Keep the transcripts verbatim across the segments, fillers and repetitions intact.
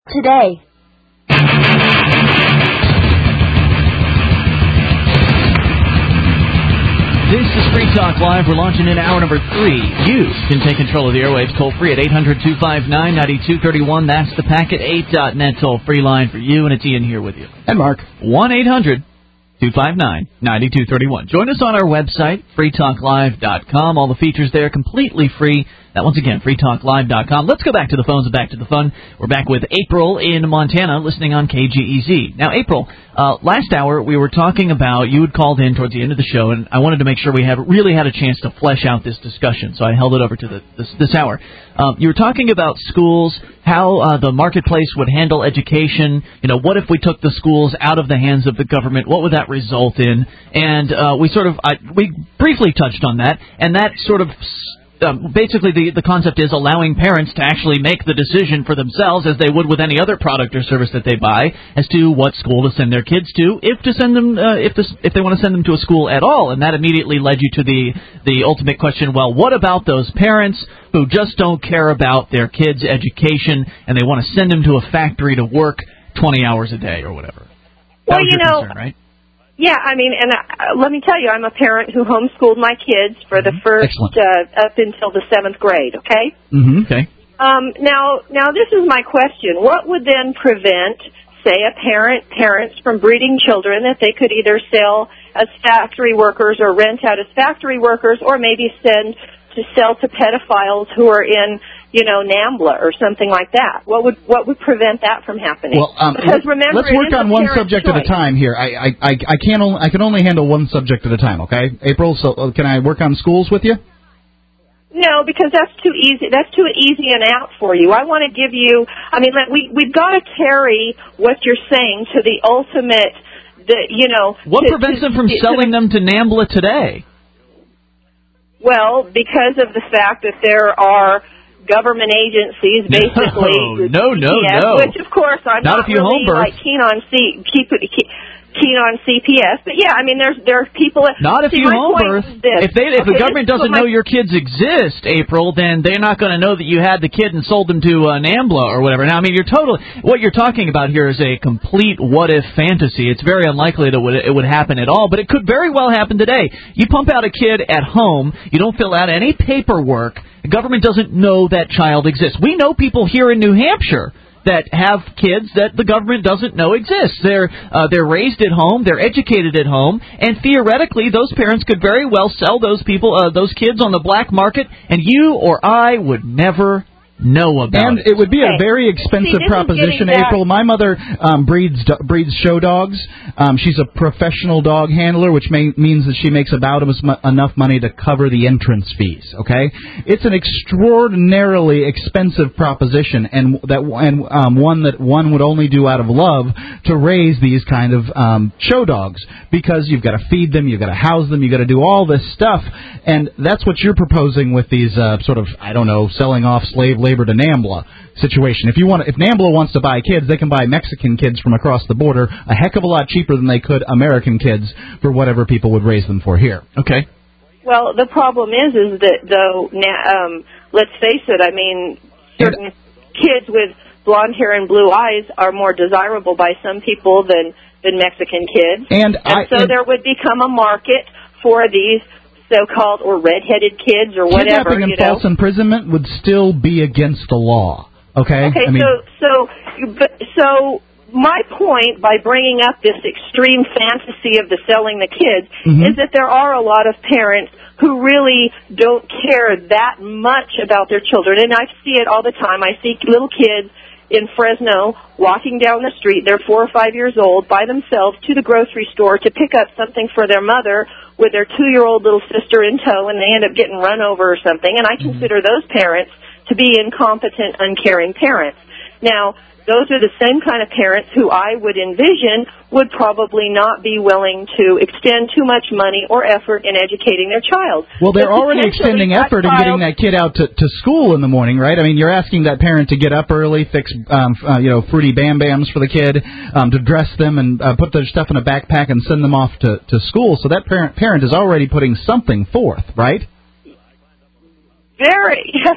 today. This is Free Talk Live. We're launching in hour number three. You can take control of the airwaves toll-free at eight hundred, two five nine, nine two three one. That's the Packet eight dot net toll-free line for you, and it's Ian here with you. And Mark. one eight hundred, two five nine, nine two three one. Join us on our website, free talk live dot com. All the features there completely free. That, once again, free talk live dot com. Let's go back to the phones and back to the fun. We're back with April in Montana, listening on K G E Z. Now, April, uh, last hour we were talking about, you had called in towards the end of the show, and I wanted to make sure we have really had a chance to flesh out this discussion, so I held it over to the, this, this hour. Um, you were talking about schools, how uh, the marketplace would handle education. You know, what if we took the schools out of the hands of the government? What would that result in? And uh, we sort of, I, we briefly touched on that, and that sort of... Um, basically, the, the concept is allowing parents to actually make the decision for themselves, as they would with any other product or service that they buy, as to what school to send their kids to, if to send them, uh, if this, if they want to send them to a school at all. And that immediately led you to the the ultimate question: well, what about those parents who just don't care about their kids' education and they want to send them to a factory to work twenty hours a day or whatever? Well, you know. Concern, right? Yeah, I mean, and uh, let me tell you, I'm a parent who homeschooled my kids for the first uh, up until the seventh grade. Okay. Mm-hmm. Okay. Um, now, now this is my question: what would then prevent, say, a parent parents from breeding children that they could either sell as factory workers or rent out as factory workers, or maybe send to sell to pedophiles who are in, you know, NAMBLA or something like that? What would what would prevent that from happening? Well, um, because remember, let's work on one subject choice. at a time here. I I I, I can't only, I can only handle one subject at a time. Okay, April. So uh, can I work on schools with you? No, because that's too easy. That's too easy an out for you. I want to give you. I mean, we we've got to carry what you're saying to the ultimate. The you know. What to, prevents to, them from to, selling to, them to NAMBLA today? Well, because of the fact that there are government agencies, basically, no, no, C P S, no, which of course I'm not, not if you really home birth. like keen on C, keep it. Keep, keen on C P S, but yeah, I mean, there's there are people. Not if see, you my home point birth. is this. If they if okay, the government this is doesn't my, know your kids exist, April, then they're not going to know that you had the kid and sold them to uh, NAMBLA or whatever. Now, I mean, you're total. What you're talking about here is a complete what if fantasy. It's very unlikely that it would happen at all, but it could very well happen today. You pump out a kid at home. You don't fill out any paperwork. The government doesn't know that child exists. We know people here in New Hampshire that have kids that the government doesn't know exist. They're uh, they're raised at home, they're educated at home, and theoretically, those parents could very well sell those people, uh, those kids on the black market, and you or I would never know about and it. it would be okay. a very expensive See, proposition, back... April. My mother um, breeds do- breeds show dogs. Um, she's a professional dog handler, which may, means that she makes about as mu- enough money to cover the entrance fees. Okay, it's an extraordinarily expensive proposition, and that and um, one that one would only do out of love to raise these kind of um, show dogs, because you've got to feed them, you've got to house them, you've got to do all this stuff, and that's what you're proposing with these uh, sort of I don't know selling off slave labor to NAMBLA situation. If you want, if NAMBLA wants to buy kids, they can buy Mexican kids from across the border a heck of a lot cheaper than they could American kids for whatever people would raise them for here. Okay. Well, the problem is, is that though, um, let's face it. I mean, certain and, kids with blonde hair and blue eyes are more desirable by some people than than Mexican kids, and, and I, so and, there would become a market for these so-called or red-headed kids or whatever. Kidnapping and you know. false imprisonment would still be against the law. Okay. Okay. I mean, so so but so my point by bringing up this extreme fantasy of the selling the kids mm-hmm. is that there are a lot of parents who really don't care that much about their children, and I see it all the time. I see little kids in Fresno walking down the street. They're four or five years old by themselves to the grocery store to pick up something for their mother with their two-year-old little sister in tow, and they end up getting run over or something. And I mm-hmm. consider those parents to be incompetent, uncaring parents. Now, those are the same kind of parents who I would envision would probably not be willing to extend too much money or effort in educating their child. Well, they're but already extending effort in getting that kid out to, to school in the morning, right? I mean, you're asking that parent to get up early, fix, um, uh, you know, fruity Bam Bams for the kid, um, to dress them and uh, put their stuff in a backpack and send them off to, to school. So that parent parent is already putting something forth, right? Very.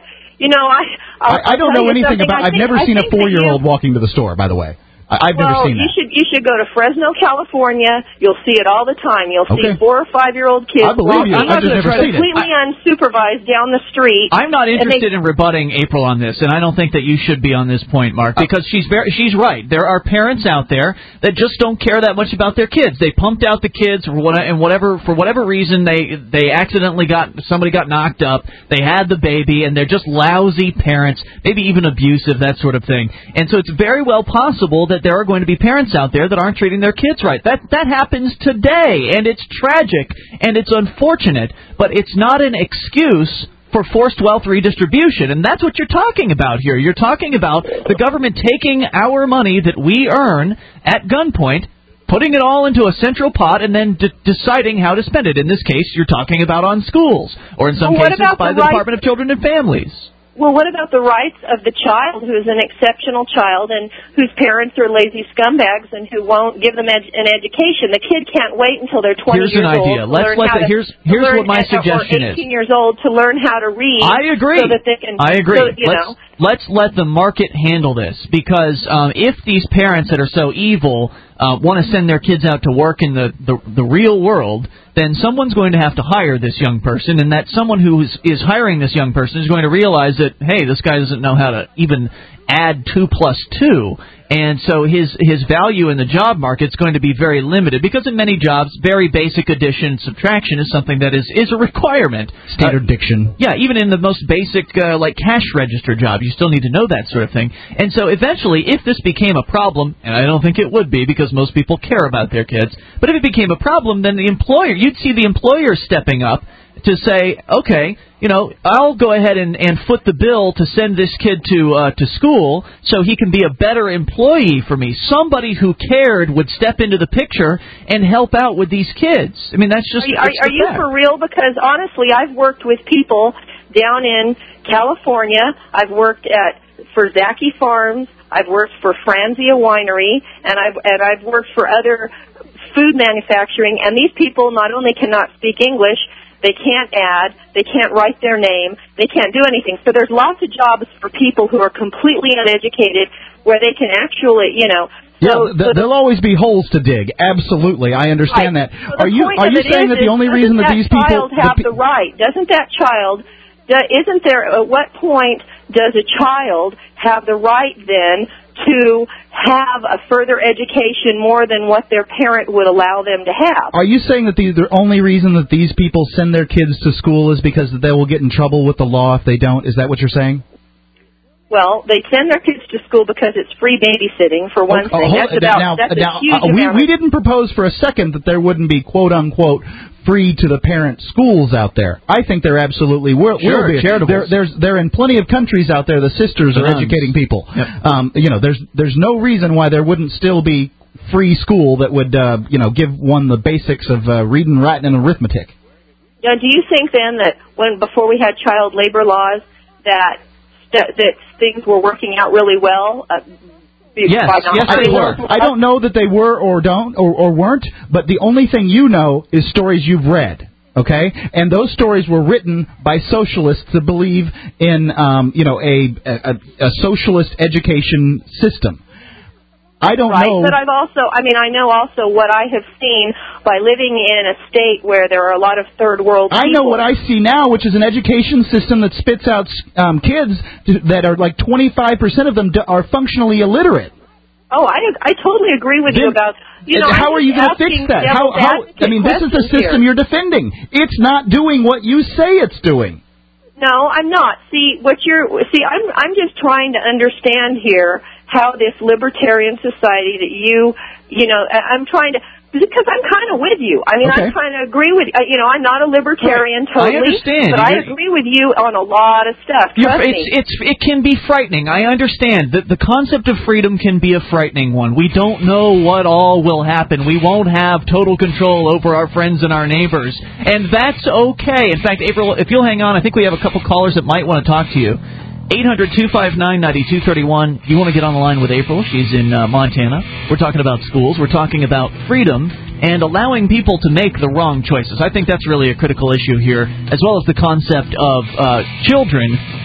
You know, I I'll, I, I don't know anything about. I've think, never seen a four-year-old you, walking to the store. By the way. I've well, never seen that. you should you should go to Fresno, California. You'll see it all the time. You'll okay. see four or five year old kids I believe you. I'm not I've just never seen completely it. unsupervised down the street. I'm not interested they, in rebutting April on this, and I don't think that you should be on this point, Mark, because she's very she's right. There are parents out there that just don't care that much about their kids. They pumped out the kids for what and whatever for whatever reason they they accidentally got somebody got knocked up. They had the baby, and they're just lousy parents, maybe even abusive, that sort of thing. And so it's very well possible that there are going to be parents out there that aren't treating their kids right. That that happens today, and it's tragic, and it's unfortunate, but it's not an excuse for forced wealth redistribution, and that's what you're talking about here. You're talking about the government taking our money that we earn at gunpoint, putting it all into a central pot, and then de- deciding how to spend it. In this case, you're talking about on schools, or in some well, cases by the, the right- Department of Children and Families. Well, what about the rights of the child who is an exceptional child and whose parents are lazy scumbags and who won't give them ed- an education? The kid can't wait until they're twenty here's years an idea. old. Let's let the, here's here's what my suggestion or eighteen is. years old to learn how to read. I agree. So that they can, I agree. So, you let's, know. let's let the market handle this, because um, if these parents that are so evil uh, want to send their kids out to work in the, the the real world, then someone's going to have to hire this young person, and that someone who is, is hiring this young person is going to realize that, hey, this guy doesn't know how to even add two plus two, and so his his value in the job market is going to be very limited, because in many jobs, very basic addition, subtraction is something that is, is a requirement. Standard uh, diction. Yeah, even in the most basic, uh, like, cash register job, you still need to know that sort of thing. And so eventually, if this became a problem, and I don't think it would be because most people care about their kids, but if it became a problem, then the employer, you'd see the employer stepping up to say, okay, you know, I'll go ahead and, and foot the bill to send this kid to uh, to school so he can be a better employee for me. Somebody who cared would step into the picture and help out with these kids. I mean, that's just... Are, are, are you for real? Because, honestly, I've worked with people down in California. I've worked at for Zaki Farms. I've worked for Franzia Winery. And I've, and I've worked for other food manufacturing. And these people not only cannot speak English, they can't add, they can't write their name, they can't do anything. So there's lots of jobs for people who are completely uneducated where they can actually, you know... So, yeah, th- so there'll always be holes to dig. Absolutely, I understand right. that. So are you are you saying that the only reason that, that these people... Doesn't that child have the, the right? Doesn't that child... Isn't there... At what point does a child have the right, then, to have a further education more than what their parent would allow them to have? Are you saying that the, the only reason that these people send their kids to school is because they will get in trouble with the law if they don't? Is that what you're saying? Well, they send their kids to school because it's free babysitting, for one oh, thing. Oh, that's about, now, that's now, a huge uh, we, amount. We didn't propose for a second that there wouldn't be quote-unquote free to the parent schools out there. I think there absolutely will, sure, will be. There, there's, there are in plenty of countries out there, the sisters are educating people. Yep. Um, you know, there's there's no reason why there wouldn't still be free school that would, uh, you know, give one the basics of uh, reading, writing, and arithmetic. Now, do you think then that when before we had child labor laws that that, that things were working out really well? Uh, Yes, yes, they were. I don't know that they were or don't or, or weren't, but the only thing you know is stories you've read. Okay, and those stories were written by socialists to believe in, um, you know, a, a a socialist education system. I don't right, know. But I've also, I mean, I know also what I have seen by living in a state where there are a lot of third world people. I know what I see now, which is an education system that spits out um, kids that are like twenty-five percent of them are functionally illiterate. Oh, I I totally agree with then, you about, you know, how I'm are you going to fix that? How, how, I mean, this is the system here. you're defending. It's not doing what you say it's doing. No, I'm not. See, what you're, see, I'm, I'm just trying to understand here how this libertarian society that you, you know, I'm trying to, because I'm kind of with you. I mean, okay. I'm trying to agree with, you know, I'm not a libertarian right. totally. I understand. But You're, I agree with you on a lot of stuff. Trust me. It's, it's, it can be frightening. I understand that the concept of freedom can be a frightening one. We don't know what all will happen. We won't have total control over our friends and our neighbors. And that's okay. In fact, April, if you'll hang on, I think we have a couple callers that might want to talk to you. eight hundred two five nine nine two three one. You want to get on the line with April? She's in uh, Montana. We're talking about schools. We're talking about freedom and allowing people to make the wrong choices. I think that's really a critical issue here, as well as the concept of uh, children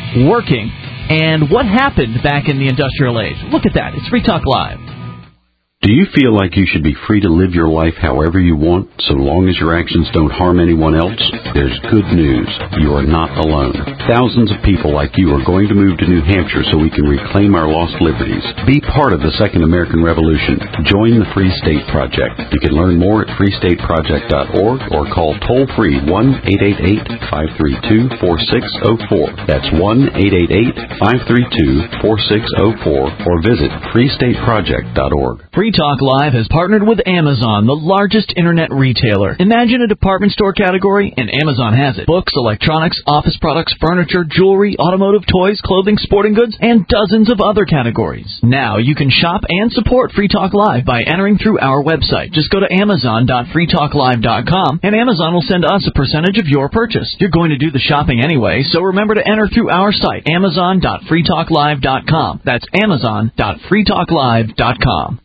working, and what happened back in the industrial age. Look at that. It's Free Talk Live. Do you feel like you should be free to live your life however you want, so long as your actions don't harm anyone else? There's good news. You are not alone. Thousands of people like you are going to move to New Hampshire so we can reclaim our lost liberties. Be part of the Second American Revolution. Join the Free State Project. You can learn more at free state project dot org or call toll-free one eight eight eight, five three two, four six zero four. That's one eight eight eight, five three two, four six zero four or visit free state project dot org. Free Talk Live has partnered with Amazon, the largest internet retailer. Imagine a department store category, and Amazon has it. Books, electronics, office products, furniture, jewelry, automotive, toys, clothing, sporting goods, and dozens of other categories. Now you can shop and support Free Talk Live by entering through our website. Just go to amazon dot free talk live dot com, and Amazon will send us a percentage of your purchase. You're going to do the shopping anyway, so remember to enter through our site, amazon dot free talk live dot com. That's amazon dot free talk live dot com.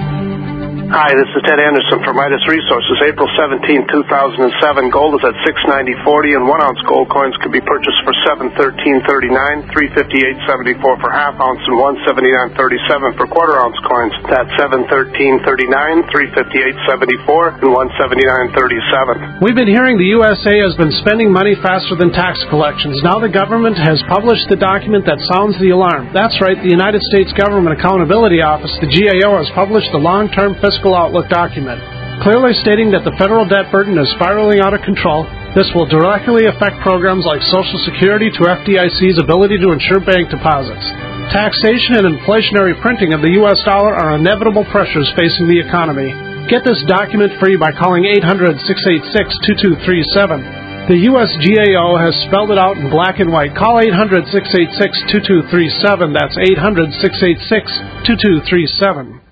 Hi, this is Ted Anderson from Midas Resources. April seventeenth, two thousand seven. Gold is at six ninety forty, and one ounce gold coins can be purchased for seven thirteen thirty-nine, three fifty-eight seventy-four for half ounce, and one seventy-nine thirty-seven for quarter ounce coins. That's seven thirteen thirty-nine, three fifty-eight seventy-four, and one seventy-nine thirty-seven. We've been hearing the U S A has been spending money faster than tax collections. Now the government has published the document that sounds the alarm. That's right, the United States Government Accountability Office, the G A O, has published the long-term fiscal outlook document, clearly stating that the federal debt burden is spiraling out of control. This will directly affect programs like Social Security to F D I C's ability to insure bank deposits. Taxation and inflationary printing of the U S dollar are inevitable pressures facing the economy. Get this document free by calling eight hundred, six eight six, two two three seven. The U S G A O has spelled it out in black and white. Call eight hundred, six eight six, two two three seven. That's eight hundred, six eight six, two two three seven.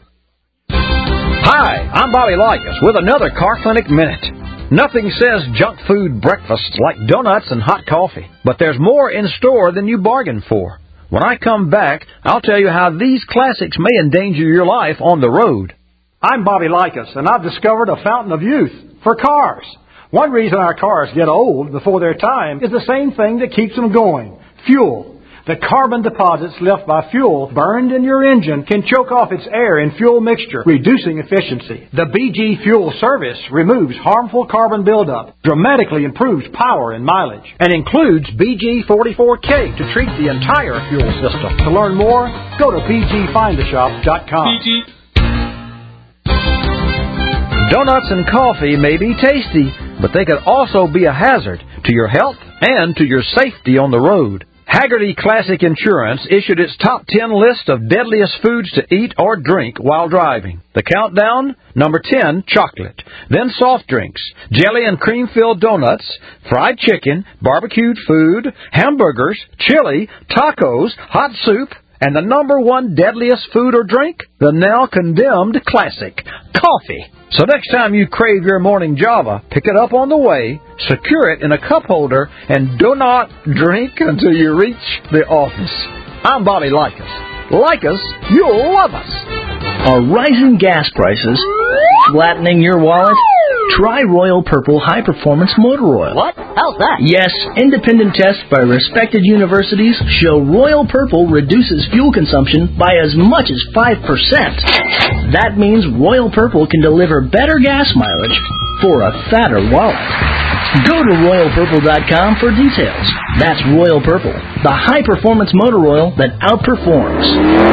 Hi, I'm Bobby Likas with another Car Clinic Minute. Nothing says junk food breakfast like donuts and hot coffee, but there's more in store than you bargained for. When I come back, I'll tell you how these classics may endanger your life on the road. I'm Bobby Likas, and I've discovered a fountain of youth for cars. One reason our cars get old before their time is the same thing that keeps them going, fuel. The carbon deposits left by fuel burned in your engine can choke off its air and fuel mixture, reducing efficiency. The B G Fuel Service removes harmful carbon buildup, dramatically improves power and mileage, and includes B G forty-four K to treat the entire fuel system. To learn more, go to b g find a shop dot com. B G. Donuts and coffee may be tasty, but they could also be a hazard to your health and to your safety on the road. Haggerty Classic Insurance issued its top ten list of deadliest foods to eat or drink while driving. The countdown? Number ten, chocolate. Then soft drinks, jelly and cream-filled donuts, fried chicken, barbecued food, hamburgers, chili, tacos, hot soup, and the number one deadliest food or drink? The now condemned classic, coffee. So next time you crave your morning Java, pick it up on the way, secure it in a cup holder, and do not drink until you reach the office. I'm Bobby Likas. Like us, you'll love us. Are rising gas prices flattening your wallet? Try Royal Purple High Performance Motor Oil. What? How's that? Yes, independent tests by respected universities show Royal Purple reduces fuel consumption by as much as five percent. That means Royal Purple can deliver better gas mileage for a fatter wallet. Go to royal purple dot com for details. That's Royal Purple, the high-performance motor oil that outperforms.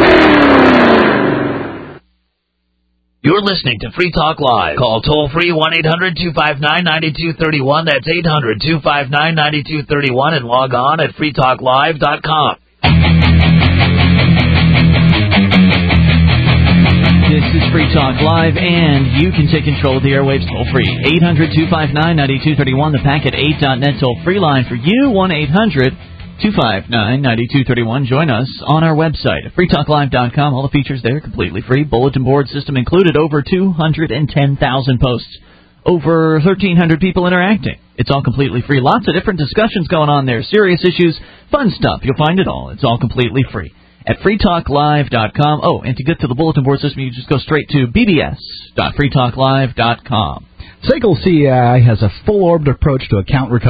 You're listening to Free Talk Live. Call toll-free one eight hundred two five nine nine two three one. That's eight hundred two five nine nine two three one. And log on at free talk live dot com. This is Free Talk Live, and you can take control of the airwaves toll-free. eight hundred two five nine nine two three one, the packet eight dot net toll-free line for you, one eight hundred two five nine nine two three one. Join us on our website at free talk live dot com. All the features there completely free. Bulletin board system included. Over two hundred ten thousand posts. Over thirteen hundred people interacting. It's all completely free. Lots of different discussions going on there. Serious issues, fun stuff. You'll find it all. It's all completely free at free talk live dot com. Oh, and to get to the bulletin board system, you just go straight to b b s dot free talk live dot com. S A C L C I has a full-orbed approach to account recovery.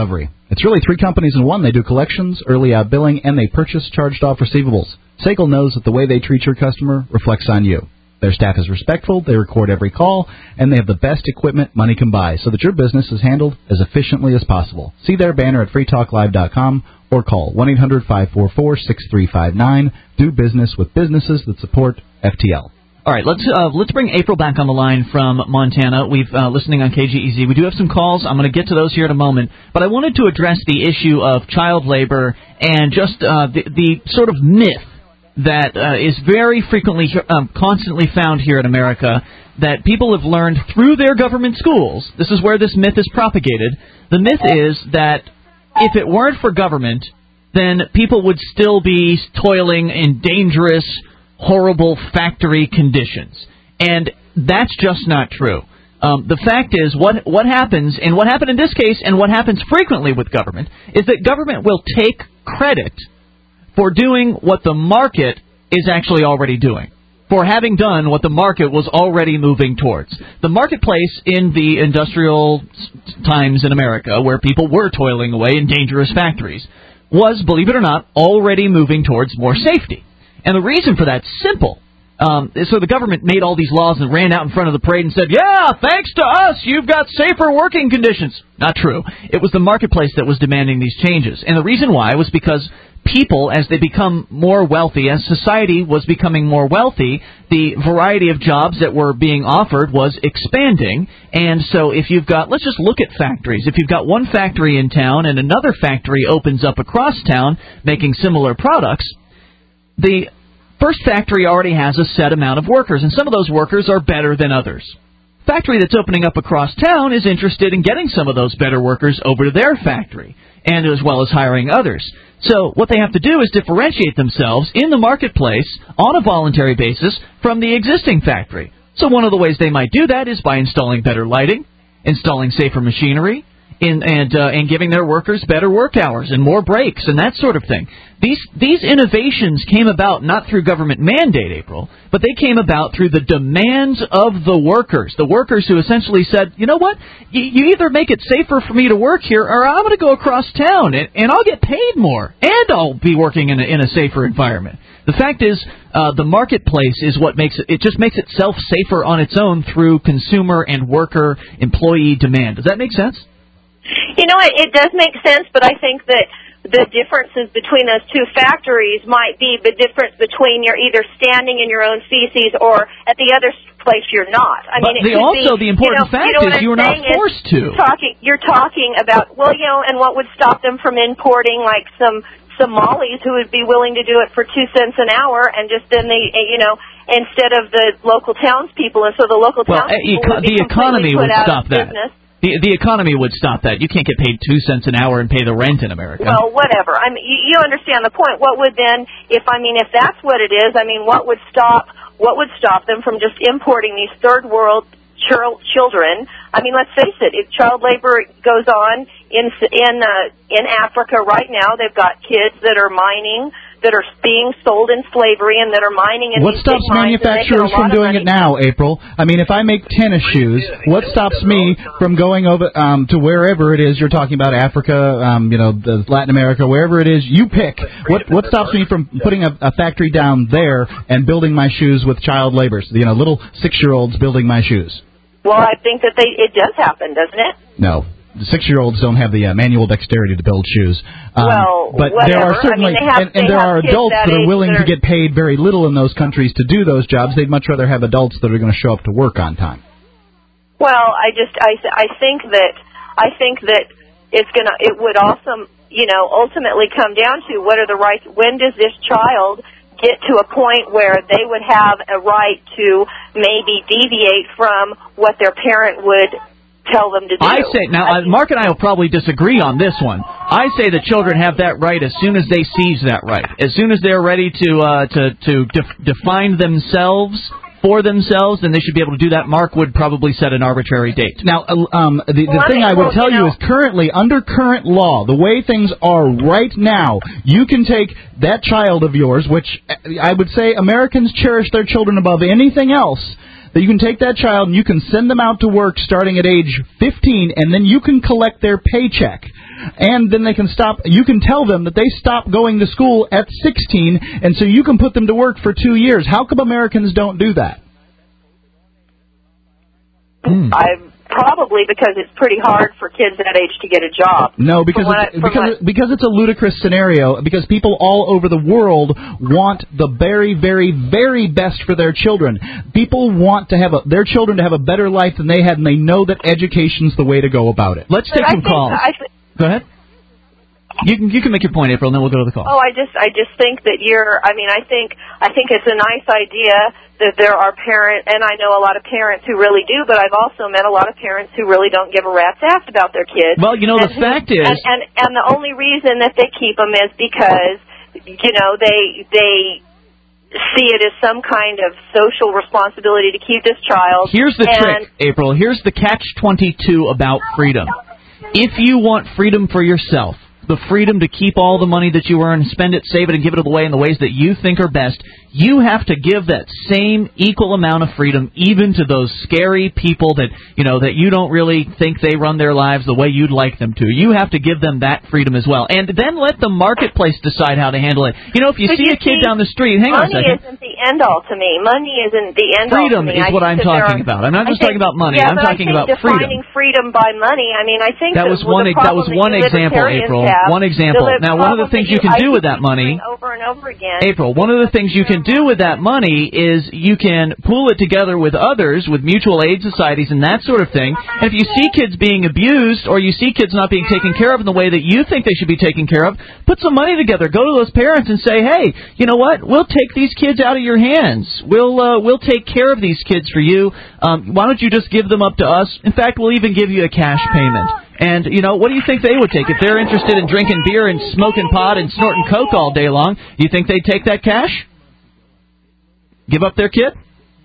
It's really three companies in one. They do collections, early out billing, and they purchase charged-off receivables. S A C L knows that the way they treat your customer reflects on you. Their staff is respectful, they record every call, and they have the best equipment money can buy so that your business is handled as efficiently as possible. See their banner at free talk live dot com or call one eight hundred five four four six three five nine. Do business with businesses that support F T L. All right, let's uh, let's bring April back on the line from Montana. We've uh, listening on K G E Z. We do have some calls. I'm going to get to those here in a moment, but I wanted to address the issue of child labor and just uh, the the sort of myth that uh, is very frequently, um, constantly found here in America, that people have learned through their government schools. This is where this myth is propagated. The myth is that if it weren't for government, then people would still be toiling in dangerous, horrible factory conditions. And that's just not true. Um, the fact is, what what happens, and what happened in this case, and what happens frequently with government, is that government will take credit for doing what the market is actually already doing, for having done what the market was already moving towards. The marketplace in the industrial times in America, where people were toiling away in dangerous factories, was, believe it or not, already moving towards more safety. And the reason for that's simple. Um, so the government made all these laws and ran out in front of the parade and said, yeah, thanks to us, you've got safer working conditions. Not true. It was the marketplace that was demanding these changes. And the reason why was because people, as they become more wealthy, as society was becoming more wealthy, the variety of jobs that were being offered was expanding. And so if you've got, let's just look at factories. If you've got one factory in town and another factory opens up across town making similar products, the first factory already has a set amount of workers, and some of those workers are better than others. Factory that's opening up across town is interested in getting some of those better workers over to their factory, and as well as hiring others. So what they have to do is differentiate themselves in the marketplace on a voluntary basis from the existing factory. So one of the ways they might do that is by installing better lighting, installing safer machinery, in, and uh, and giving their workers better work hours and more breaks and that sort of thing. These these innovations came about not through government mandate, April, but they came about through the demands of the workers. The workers who essentially said, you know what, you, you either make it safer for me to work here, or I'm going to go across town and, and I'll get paid more, and I'll be working in a, in a safer environment. The fact is, uh, the marketplace is what makes it, it just makes itself safer on its own through consumer and worker employee demand. Does that make sense? You know, it, it does make sense, but I think that the differences between those two factories might be the difference between you're either standing in your own feces or at the other place you're not. I but mean, it the, could also, be, the important you know, fact you know is you were not forced is, to. Talking, you're talking about, well, you know, and what would stop them from importing like some Somalis who would be willing to do it for two cents an hour, and just then they, you know, instead of the local townspeople, and so the local well, townspeople eco- would be the economy completely put would out stop of that. business. The the economy would stop that. You can't get paid two cents an hour and pay the rent in America. Well, whatever. I mean, you, you understand the point. What would then, if I mean, if that's what it is, I mean, what would stop? What would stop them from just importing these third world ch- children? I mean, let's face it. If child labor goes on in in uh, in Africa right now, they've got kids that are mining, that are being sold in slavery, and that are mining in what these stops big mines manufacturers from doing it now, April? I mean, if I make tennis shoes, what stops me from going over um, to wherever it is you're talking about, Africa, um, you know, the Latin America, wherever it is you pick? What what stops me from putting a, a factory down there and building my shoes with child labor? You know, little six-year-olds building my shoes. Well, I think that they it does happen, doesn't it? No. The six-year-olds don't have the uh, manual dexterity to build shoes. Um, well, but whatever. there are certainly, I mean, have, and, and there are adults that, that are willing that are, to get paid very little in those countries to do those jobs. They'd much rather have adults that are going to show up to work on time. Well, I just, I, I think that, I think that it's gonna, it would also, you know, ultimately come down to what are the rights. When does this child get to a point where they would have a right to maybe deviate from what their parent would tell them to do? I say, now, uh, Mark and I will probably disagree on this one. I say that children have that right as soon as they seize that right. As soon as they're ready to uh, to, to def- define themselves for themselves, then they should be able to do that. Mark would probably set an arbitrary date. Now, um, the, the well, thing I, mean, I would well, tell you, you know, is currently, under current law, the way things are right now, you can take that child of yours, which I would say Americans cherish their children above anything else. that you can take that child and you can send them out to work starting at age fifteen, and then you can collect their paycheck. And then they can stop. You can tell them that they stop going to school at sixteen, and so you can put them to work for two years. How come Americans don't do that? Hmm. I probably because it's pretty hard for kids that age to get a job. No, because it's, I, because it, because it's a ludicrous scenario. Because people all over the world want the very, very, very best for their children. People want to have a, their children to have a better life than they had, and they know that education's the way to go about it. Let's take but some I calls. Think, th- Go ahead. You can you can make your point, April, and then we'll go to the call. Oh, I just I just think that you're. I mean, I think I think it's a nice idea that there are parents, and I know a lot of parents who really do, but I've also met a lot of parents who really don't give a rat's ass about their kids. Well, you know, and the who, fact is, and, and and the only reason that they keep them is because you know they they. see it as some kind of social responsibility to keep this child. Here's the and trick, April. Here's the catch twenty-two about freedom. If you want freedom for yourself, the freedom to keep all the money that you earn, spend it, save it, and give it away in the ways that you think are best, you have to give that same equal amount of freedom even to those scary people that, you know, that you don't really think they run their lives the way you'd like them to. You have to give them that freedom as well. And then let the marketplace decide how to handle it. You know, if you but see you a kid see, down the street, hang on a second. Money isn't the end-all to me. Money isn't the end-all freedom to me. is I what I'm talking are, about. I'm not just think, talking about money. Yeah, I'm but talking I think about freedom. Defining freedom by money, I mean, I think that that was one. the That was one that example, April. Have, one example. The Now, one of the things you can do with that money, over and over again. April, one of the things you can do with that money is you can pool it together with others, with mutual aid societies and that sort of thing. And if you see kids being abused or you see kids not being taken care of in the way that you think they should be taken care of, put some money together. Go to those parents and say, hey, you know what? We'll take these kids out of your hands. We'll uh, we'll take care of these kids for you. Um, why don't you just give them up to us? In fact, we'll even give you a cash payment. And, you know, what do you think they would take? If they're interested in drinking beer and smoking pot and snorting coke all day long, you think they'd take that cash? Give up their kid?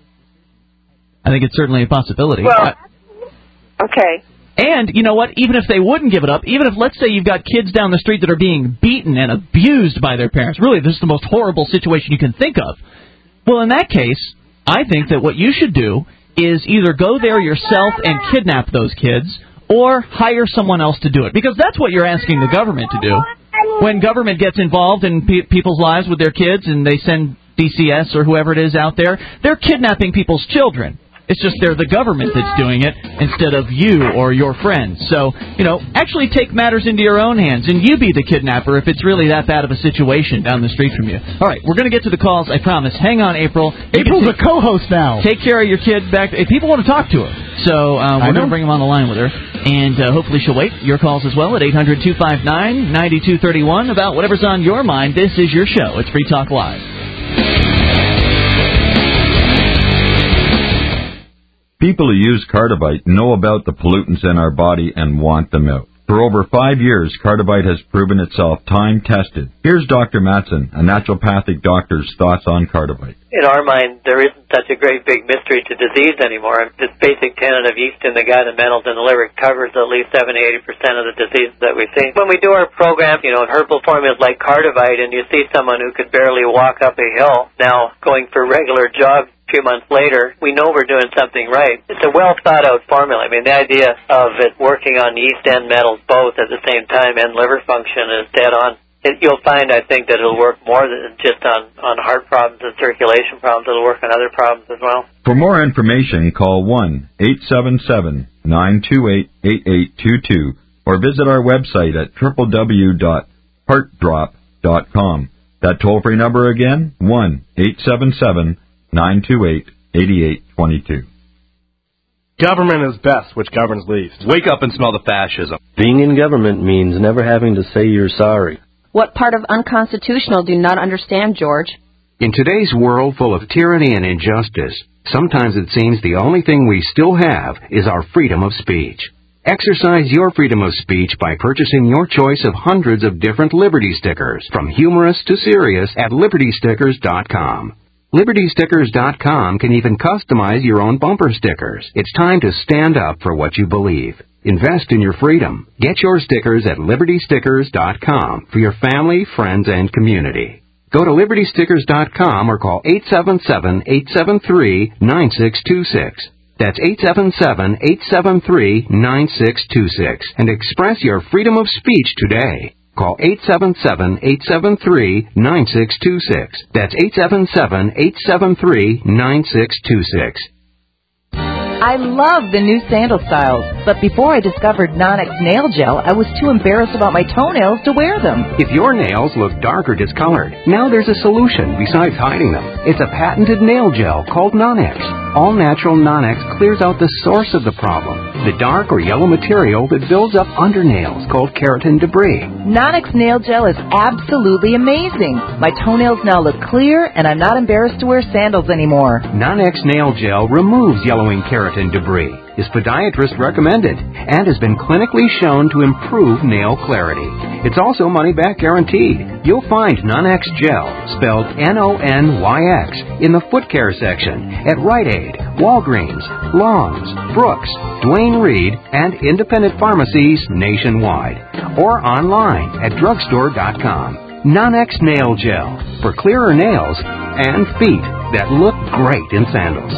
I think it's certainly a possibility. Well, okay. And, you know what, even if they wouldn't give it up, even if, let's say, you've got kids down the street that are being beaten and abused by their parents, really, this is the most horrible situation you can think of. Well, in that case, I think that what you should do is either go there yourself and kidnap those kids, or hire someone else to do it. Because that's what you're asking the government to do. When government gets involved in pe- people's lives with their kids and they send D C S or whoever it is out there, they're kidnapping people's children. It's just they're the government that's doing it instead of you or your friends. So, you know, actually take matters into your own hands, and you be the kidnapper if it's really that bad of a situation down the street from you. All right, we're going to get to the calls, I promise. Hang on, April. You April's a co-host now. Take care of your kid back. If people want to talk to her. So uh, we're going to bring them on the line with her, and uh, hopefully she'll wait. Your calls as well at eight hundred two five nine nine two three one about whatever's on your mind. This is your show. It's Free Talk Live. People who use Cardivite know about the pollutants in our body and want them out. For over five years, Cardivite has proven itself time-tested. Here's Doctor Matson, a naturopathic doctor's thoughts on Cardivite. In our mind, there isn't such a great big mystery to disease anymore. This basic tenet of yeast in the gut and metals in the liver covers at least seventy to eighty percent of the diseases that we see. When we do our program, you know, herbal formulas like Cardivite, and you see someone who could barely walk up a hill now going for regular jogs a few months later, we know we're doing something right. It's a well-thought-out formula. I mean, the idea of it working on yeast and metals both at the same time and liver function is dead on. It, you'll find, I think, that it'll work more than just on, on heart problems and circulation problems. It'll work on other problems as well. For more information, call one eight seven seven nine two eight eight eight two two or visit our website at w w w dot heart drop dot com. That toll-free number again, one eight seven seven nine two eight eight eight two two. Government is best, which governs least. Wake up and smell the fascism. Being in government means never having to say you're sorry. What part of unconstitutional do you not understand, George? In today's world full of tyranny and injustice, sometimes it seems the only thing we still have is our freedom of speech. Exercise your freedom of speech by purchasing your choice of hundreds of different Liberty stickers, from humorous to serious, at liberty stickers dot com. liberty stickers dot com can even customize your own bumper stickers. It's time to stand up for what you believe. Invest in your freedom. Get your stickers at liberty stickers dot com for your family, friends, and community. Go to liberty stickers dot com or call eight seven seven, eight seven three, nine six two six. That's eight seven seven, eight seven three, nine six two six and express your freedom of speech today. Call eight seven seven, eight seven three, nine six two six. That's eight seven seven, eight seven three, nine six two six. I love the new sandal styles, but before I discovered Nonex Nail Gel, I was too embarrassed about my toenails to wear them. If your nails look dark or discolored, now there's a solution besides hiding them. It's a patented nail gel called Nonex. All-natural Nonex clears out the source of the problem, the dark or yellow material that builds up under nails called keratin debris. Nonex Nail Gel is absolutely amazing. My toenails now look clear, and I'm not embarrassed to wear sandals anymore. Nonex Nail Gel removes yellowing keratin debris, is podiatrist recommended, and has been clinically shown to improve nail clarity. It's also money-back guaranteed. You'll find Nonex Gel, spelled N O N Y X, in the foot care section at Rite Aid, Walgreens, Long's, Brooks, Duane Reade, and independent pharmacies nationwide, or online at drugstore dot com. Nonex Nail Gel, for clearer nails and feet that look great in sandals.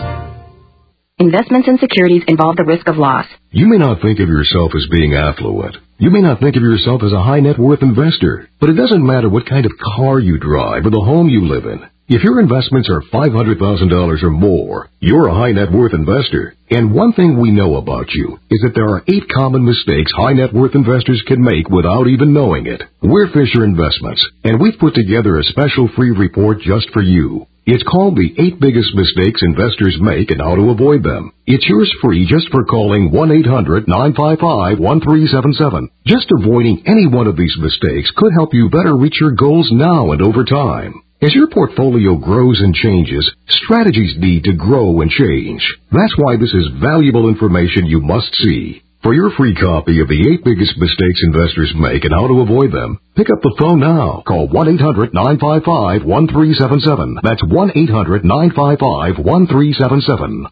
Investments in securities involve the risk of loss. You may not think of yourself as being affluent. You may not think of yourself as a high net worth investor. But it doesn't matter what kind of car you drive or the home you live in. If your investments are five hundred thousand dollars or more, you're a high net worth investor. And one thing we know about you is that there are eight common mistakes high net worth investors can make without even knowing it. We're Fisher Investments, and we've put together a special free report just for you. It's called The Eight Biggest Mistakes Investors Make and How to Avoid Them. It's yours free just for calling one eight hundred, nine five five, one three seven seven. Just avoiding any one of these mistakes could help you better reach your goals now and over time. As your portfolio grows and changes, strategies need to grow and change. That's why this is valuable information you must see. For your free copy of The Eight Biggest Mistakes Investors Make and How to Avoid Them, pick up the phone now. Call one eight hundred, nine five five, one three seven seven. That's one eight hundred, nine five five, one three seven seven.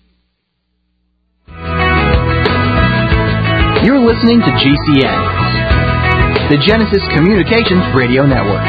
You're listening to G C N, the Genesis Communications Radio Network.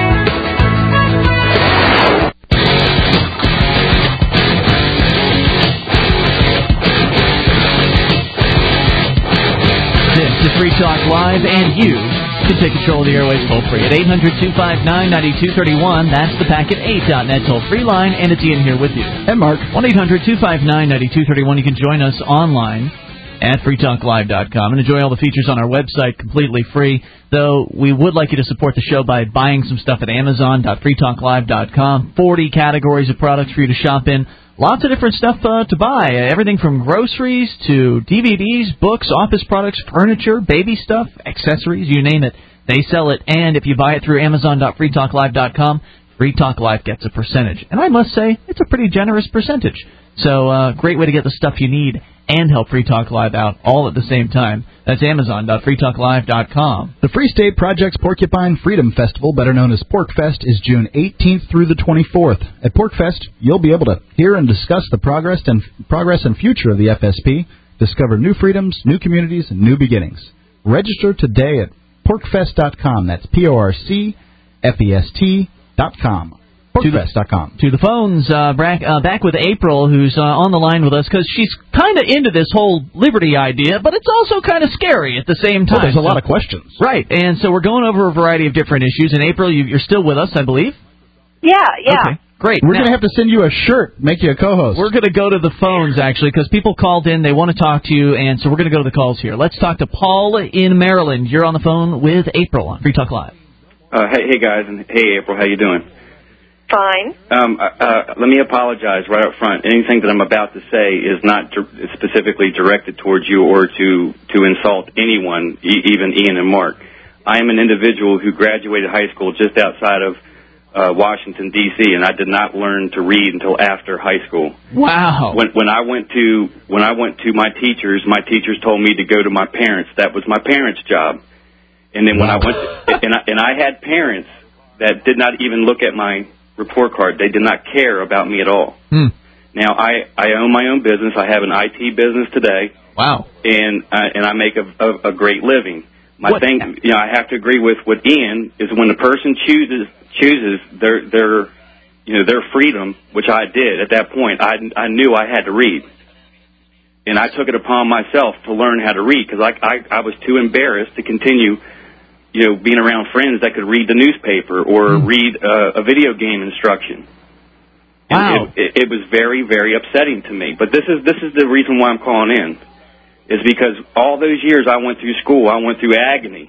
This is Free Talk Live, and you can take control of the airwaves toll-free at eight hundred, two five nine, nine two three one. That's the Packet eight dot net toll-free line, and it's Ian here with you. And Mark. one eight hundred, two five nine, nine two three one. You can join us online at free talk live dot com and enjoy all the features on our website completely free, though we would like you to support the show by buying some stuff at amazon dot free talk live dot com. forty categories of products for you to shop in. Lots of different stuff uh, to buy. Everything from groceries to D V Ds, books, office products, furniture, baby stuff, accessories, you name it. They sell it. And if you buy it through amazon dot free talk live dot com, Free Talk Live gets a percentage. And I must say, it's a pretty generous percentage. So uh, great way to get the stuff you need and help Free Talk Live out all at the same time. That's amazon dot free talk live dot com. The Free State Project's Porcupine Freedom Festival, better known as PorcFest, is June eighteenth through the twenty-fourth. At PorcFest, you'll be able to hear and discuss the progress and progress and future of the F S P, discover new freedoms, new communities, and new beginnings. Register today at porc fest dot com. That's P O R C F E S T dot com. porc fest dot com. To the phones, uh, back, uh, back with April, who's uh, on the line with us, because she's kind of into this whole liberty idea, but it's also kind of scary at the same time. Well, there's a so, lot of questions. Right, and so we're going over a variety of different issues. And April, you, you're still with us, I believe? Yeah, yeah. Okay, great. We're going to have to send you a shirt, make you a co-host. We're going to go to the phones, actually, because people called in, they want to talk to you, and so we're going to go to the calls here. Let's talk to Paul in Maryland. You're on the phone with April on Free Talk Live. Uh, hey, hey, guys, and hey, April, how you doing? Fine. Um, uh, uh, let me apologize right up front. Anything that I'm about to say is not di- specifically directed towards you or to, to insult anyone, e- even Ian and Mark. I am an individual who graduated high school just outside of uh, Washington, D C, and I did not learn to read until after high school. Wow. When, when I went to when I went to my teachers, my teachers told me to go to my parents. That was my parents' job. And then when I went to, and I, and I had parents that did not even look at my report card. They did not care about me at all. Hmm. Now, I, I own my own business. I have an I T business today. Wow. And uh, and I make a, a, a great living. My what? thing, you know, I have to agree with what Ian is when the person chooses chooses their their you know, their freedom, which I did at that point, I, I knew I had to read. And I took it upon myself to learn how to read because I, I, I was too embarrassed to continue, you know, being around friends that could read the newspaper or mm. read uh, a video game instruction. Wow. It, it, it was very, very upsetting to me. But this is this is the reason why I'm calling in, is because all those years I went through school, I went through agony,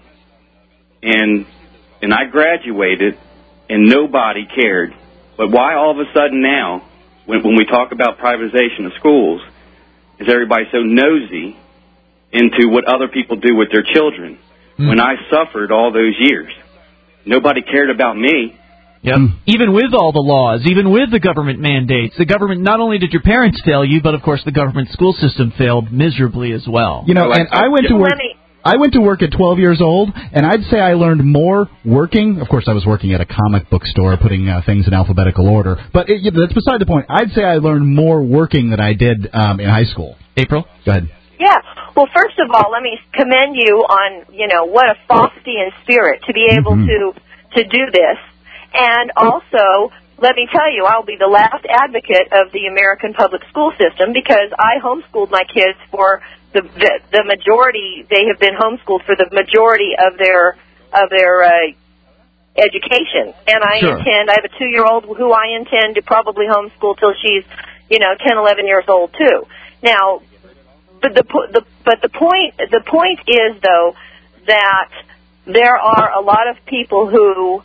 and and I graduated, and nobody cared. But why all of a sudden now, when, when we talk about privatization of schools, is everybody so nosy into what other people do with their children? Mm. When I suffered all those years, nobody cared about me. Yep. Even with all the laws, even with the government mandates, the government, not only did your parents fail you, but of course the government school system failed miserably as well. You know, and I went to work. I went to work at twelve years old, and I'd say I learned more working. Of course, I was working at a comic book store, putting uh, things in alphabetical order. But it, that's beside the point. I'd say I learned more working than I did um, in high school. April, go ahead. Yeah. Well, first of all, let me commend you on, you know, what a Faustian spirit to be able mm-hmm. to to do this. And also, let me tell you, I'll be the last advocate of the American public school system because I homeschooled my kids for the the, the majority. They have been homeschooled for the majority of their of their uh, education. And I sure. intend, I have a two-year-old who I intend to probably homeschool till she's, you know, ten, eleven years old too. Now, but the the but the point the point is though that there are a lot of people who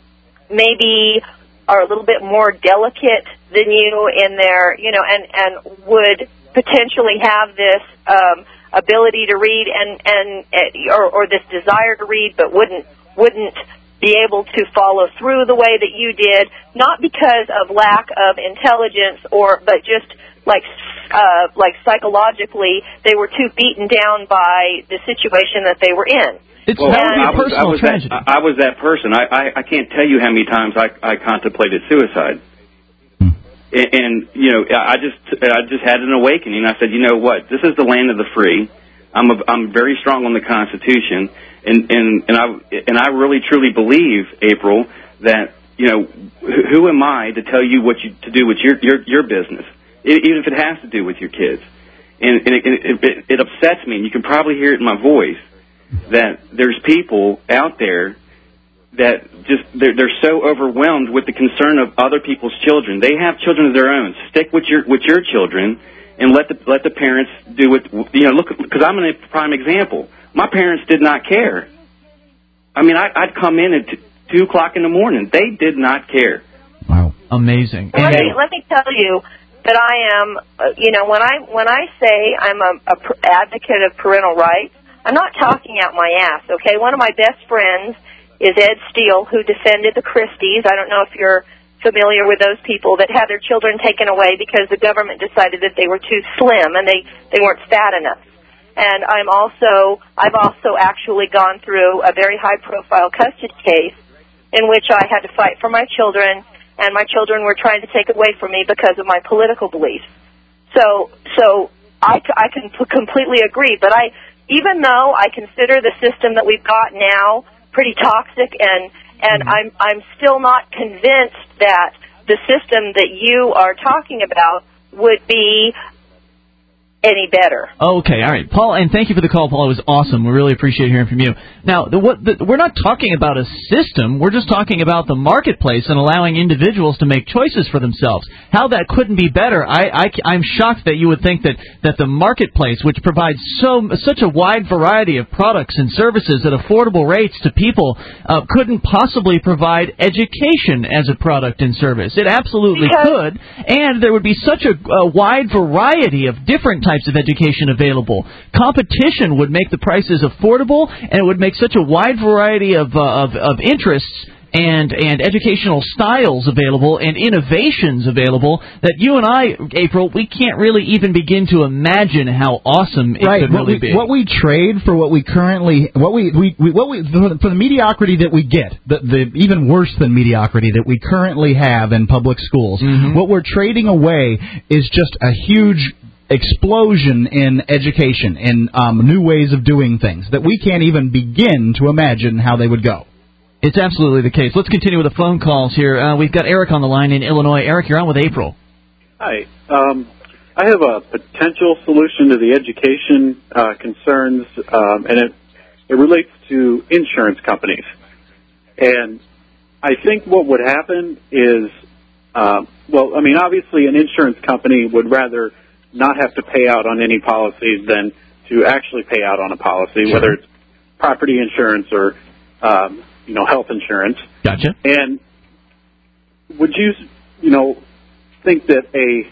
maybe are a little bit more delicate than you in their, you know, and, and would potentially have this um, ability to read and, and or, or this desire to read, but wouldn't wouldn't be able to follow through the way that you did, not because of lack of intelligence or, but just like uh, like psychologically, they were too beaten down by the situation that they were in. It's well, that would be a I was, personal I was tragedy. That, I was that person. I, I, I can't tell you how many times I, I contemplated suicide. Hmm. And, and, you know, I just I just had an awakening. I said, you know what, this is the land of the free. I'm a, I'm very strong on the Constitution. And, and, and, I, and I really, truly believe, April, that, you know, who am I to tell you what you to do with your, your, your business, even if it has to do with your kids. And, and it, it, it, it upsets me, and you can probably hear it in my voice, that there's people out there that just, they're, they're so overwhelmed with the concern of other people's children. They have children of their own. Stick with your with your children and let the let the parents do what, you know, look, because I'm a prime example. My parents did not care. I mean, I, I'd come in at t- two o'clock in the morning. They did not care. Wow. Amazing. Let me, let me tell you that I am, uh, you know, when I, when I say I'm a, a pr- advocate of parental rights, I'm not talking out my ass, okay? One of my best friends is Ed Steele, who defended the Christies. I don't know if you're familiar with those people that had their children taken away because the government decided that they were too slim and they, they weren't fat enough. And I'm also, I've also actually gone through a very high-profile custody case in which I had to fight for my children, and my children were trying to take away from me because of my political beliefs. So, so I, I can p- completely agree, but I... Even though I consider the system that we've got now pretty toxic, and and mm-hmm. I'm I'm still not convinced that the system that you are talking about would be any better. Okay, all right, Paul, and thank you for the call, Paul. It was awesome. We really appreciate hearing from you. Now, the, what, the, we're not talking about a system. We're just talking about the marketplace and allowing individuals to make choices for themselves. How that couldn't be better. I, I, I'm shocked that you would think that, that the marketplace, which provides so such a wide variety of products and services at affordable rates to people, uh, couldn't possibly provide education as a product and service. It absolutely because could, and there would be such a, a wide variety of different types of education available. Competition would make the prices affordable, and it would make such a wide variety of uh, of, of interests and and educational styles available and innovations available that you and I, April, we can't really even begin to imagine how awesome it right. could what really we, be. What we trade for what we currently, what we, we, we what we for the mediocrity that we get, the, the even worse than mediocrity that we currently have in public schools, mm-hmm. what we're trading away is just a huge explosion in education and um, new ways of doing things that we can't even begin to imagine how they would go. It's absolutely the case. Let's continue with the phone calls here. Uh, we've got Eric on the line in Illinois. Eric, you're on with April. Hi. Um, I have a potential solution to the education uh, concerns, um, and it, it relates to insurance companies. And I think what would happen is, uh, well, I mean, obviously an insurance company would rather not have to pay out on any policies than to actually pay out on a policy, sure. whether it's property insurance or, um, you know, health insurance. Gotcha. And would you, you know, think that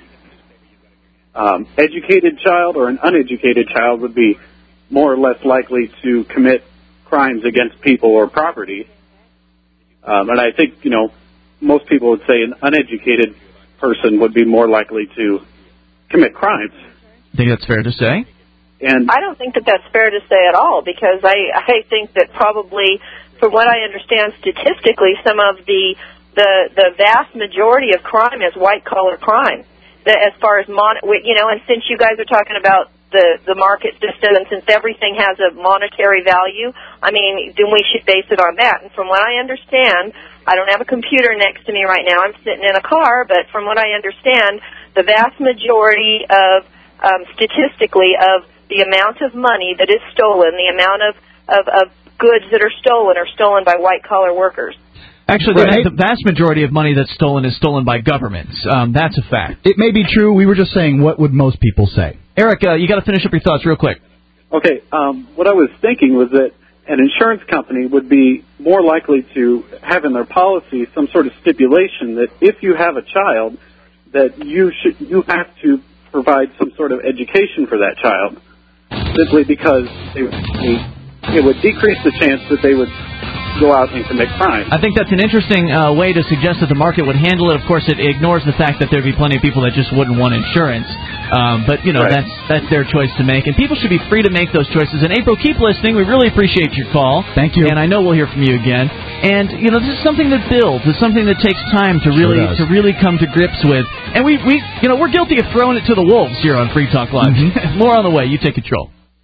a um, educated child or an uneducated child would be more or less likely to commit crimes against people or property? Um, and I think, you know, most people would say an uneducated person would be more likely to commit crimes. I think that's fair to say. And I don't think that that's fair to say at all, because I, I think that probably, from what I understand statistically, some of the the, the vast majority of crime is white-collar crime. The, as far as, mon- you know, and since you guys are talking about the, the market system, and since everything has a monetary value, I mean, then we should base it on that. And from what I understand, I don't have a computer next to me right now. I'm sitting in a car, but from what I understand, the vast majority of, um, statistically, of the amount of money that is stolen, the amount of, of, of goods that are stolen are stolen by white-collar workers. Actually, right. the, the vast majority of money that's stolen is stolen by governments. Um, that's a fact. It may be true. We were just saying, what would most people say? Eric, uh, you got to finish up your thoughts real quick. Okay. Um, what I was thinking was that an insurance company would be more likely to have in their policy some sort of stipulation that if you have a child, that you should you have to provide some sort of education for that child, simply because they, they, it would decrease the chance that they would go out and commit crimes. I think that's an interesting uh, way to suggest that the market would handle it. Of course, it ignores the fact that there'd be plenty of people that just wouldn't want insurance. Um, but, you know, right. that's that's their choice to make. And people should be free to make those choices. And, April, keep listening. We really appreciate your call. Thank you. And I know we'll hear from you again. And, you know, this is something that builds. It's something that takes time to really sure to really come to grips with. And, we, we, you know, we're guilty of throwing it to the wolves here on Free Talk Live. Mm-hmm. More on the way. You take control.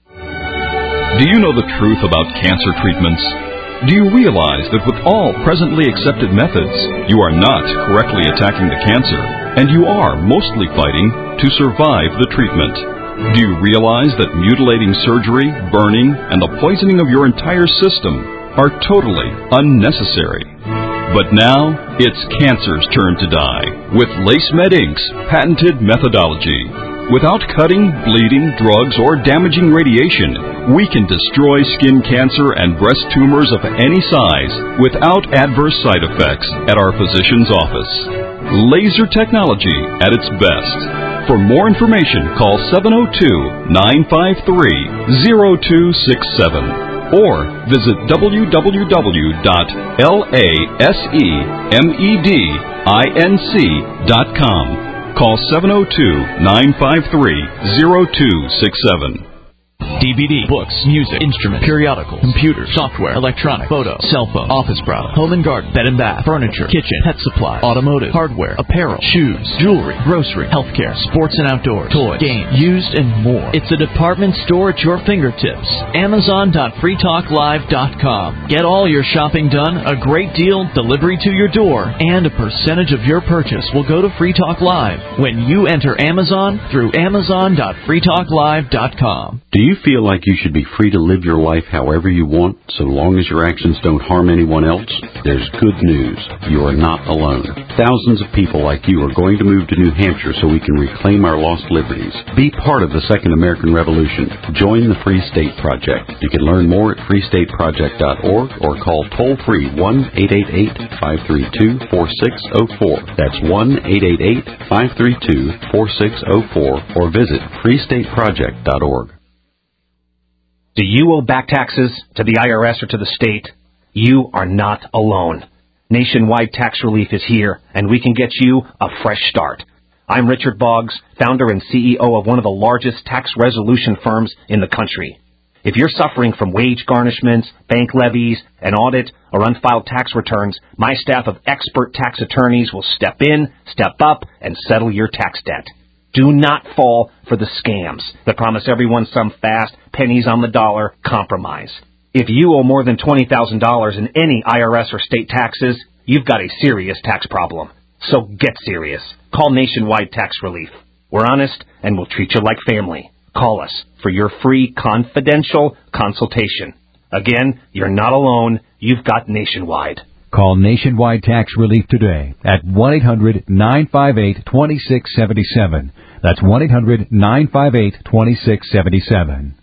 Do you know the truth about cancer treatments? Do you realize that with all presently accepted methods, you are not correctly attacking the cancer, and you are mostly fighting to survive the treatment? Do you realize that mutilating surgery, burning, and the poisoning of your entire system are totally unnecessary? But now, it's cancer's turn to die with LaceMed Incorporated's patented methodology. Without cutting, bleeding, drugs, or damaging radiation, we can destroy skin cancer and breast tumors of any size without adverse side effects at our physician's office. Laser technology at its best. For more information, call seven oh two, nine five three, oh two six seven or visit w w w dot lasemedinc dot com. Call seven oh two, nine five three, oh two six seven. D V D, books, music, instruments, periodicals, computers, software, electronic, photo, cell phone, office products, home and garden, bed and bath, furniture, kitchen, pet supply, automotive, hardware, apparel, shoes, jewelry, grocery, healthcare, sports and outdoors, toys, games, used, and more. It's a department store at your fingertips. Amazon dot free talk live dot com. Get all your shopping done, a great deal, delivery to your door, and a percentage of your purchase will go to Free Talk Live when you enter Amazon through Amazon dot free talk live dot com. Do you feel like you should be free to live your life however you want, so long as your actions don't harm anyone else? There's good news. You are not alone. Thousands of people like you are going to move to New Hampshire so we can reclaim our lost liberties. Be part of the Second American Revolution. Join the Free State Project. You can learn more at free state project dot org or call toll-free one eight eight eight, five three two, four six zero four. That's one eight eight eight, five three two, four six zero four or visit free state project dot org. Do you owe back taxes to the I R S or to the state? You are not alone. Nationwide tax relief is here, and we can get you a fresh start. I'm Richard Boggs, founder and C E O of one of the largest tax resolution firms in the country. If you're suffering from wage garnishments, bank levies, an audit, or unfiled tax returns, my staff of expert tax attorneys will step in, step up, and settle your tax debt. Do not fall for the scams that promise everyone some fast, pennies on the dollar compromise. If you owe more than twenty thousand dollars in any I R S or state taxes, you've got a serious tax problem. So get serious. Call Nationwide Tax Relief. We're honest, and we'll treat you like family. Call us for your free confidential consultation. Again, you're not alone. You've got Nationwide. Call Nationwide Tax Relief today at one eight hundred nine five eight two six seven seven. That's one eight hundred nine five eight two six seven seven.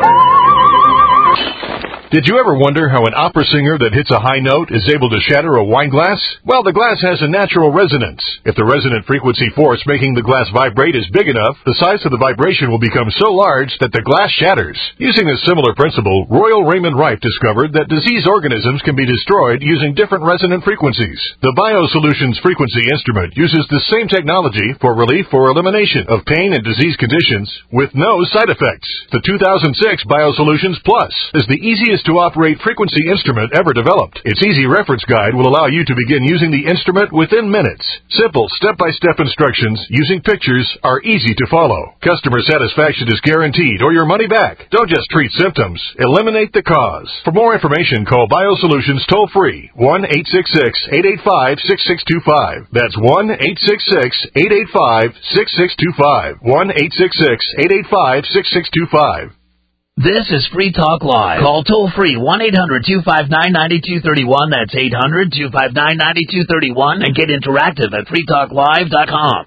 Did you ever wonder how an opera singer that hits a high note is able to shatter a wine glass? Well, the glass has a natural resonance. If the resonant frequency force making the glass vibrate is big enough, the size of the vibration will become so large that the glass shatters. Using a similar principle, Royal Raymond Wright discovered that disease organisms can be destroyed using different resonant frequencies. The BioSolutions frequency instrument uses the same technology for relief or elimination of pain and disease conditions with no side effects. The two thousand six BioSolutions Plus is the easiest to operate frequency instrument ever developed. Its easy reference guide will allow you to begin using the instrument within minutes. Simple step-by-step instructions using pictures are easy to follow. Customer satisfaction is guaranteed or your money back. Don't just treat symptoms, eliminate the cause. For more information, call BioSolutions toll-free one eight six six eight eight five six six two five. That's one eight six six eight eight five six six two five. one eight six six eight eight five six six two five. This is Free Talk Live. Call toll-free one eight hundred two five nine nine two three one. That's eight hundred two five nine nine two three one. And get interactive at free talk live dot com.